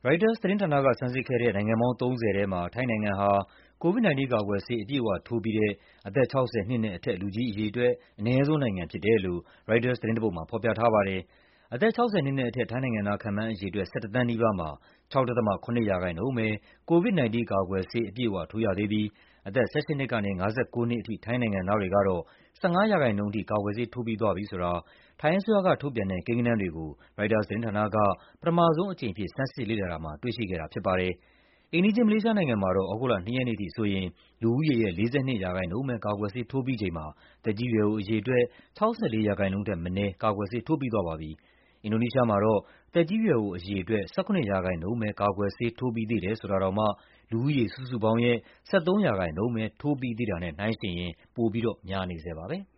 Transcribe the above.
ရိုက်တာသတင်းဌာနက ဆန်းစစ်ခဲ့တဲ့ နိုင်ငံပေါင်း 30 ထဲမှာ ထိုင်းနိုင်ငံဟာ COVID-19 ကာကွယ်ဆေး အပြည့်အဝထိုးပြီးတဲ့ အသက် 60 နှစ်နဲ့အထက် လူကြီးအရေအတွက် အနည်းဆုံးနိုင်ငံဖြစ်တယ်လို့ ရိုက်တာသတင်းတပုဒ်မှာ ဖော်ပြထားပါတယ်။ အသက် 60 နှစ်နဲ့အထက် ထိုင်းနိုင်ငံသား ခန့်မှန်းအရေအတွက် ၁၁ သန်းနီးပါးမှာ ၆.၇% ပဲ COVID-19 ကာကွယ်ဆေး အပြည့်အဝထိုးရသေးပြီး အသက် ၁၈ နှစ်ကနေ ၅၉ နှစ်အထိ ထိုင်းနိုင်ငံသားတွေကတော့ ၁၅% ထိ ကာကွယ်ဆေးထိုးပြီးသွားပြီဆိုတာ ထိုင်းအစိုးရကထုတ်ပြန်တဲ့ ကိန်းဂဏန်းတွေကို ရိုက်တာသတင်းဌာနက ပထမဆုံးအကြိမ်အဖြစ် ဆန်းစစ်လေ့လာတာမှာ တွေ့ရှိခဲ့တာဖြစ်ပါတယ်။ အိမ်နီးချင်း မလေးရှားနိုင်ငံမှာတော့ သြဂုတ်လ 2 ရက်နေ့အထိဆိုရင် လူဦးရေရဲ့ ၄၂% ပဲ ကာကွယ်ဆေးထိုးပြီးချိန်မှာ သက်ကြီးရွယ်အိုအရေအတွက် ၆၄% ထက်မနည်း ကာကွယ်ဆေးထိုးပြီးသွားပါပြီ။ အင်ဒိုနီးရှားမှာတော့ သက်ကြီးရွယ်အိုအရေအတွက် ၁၇% ပဲ ကာကွယ်ဆေးထိုးပြီးသေးတယ်ဆိုတာတောင်မှ လူဦးရေစုစုပေါင်းရဲ့ ၁၃% ပဲ ထိုးပြီးသေးတာနဲ့နှိုင်းယှဉ်ရင် ပိုပြီးတော့များနေဆဲပါပဲ။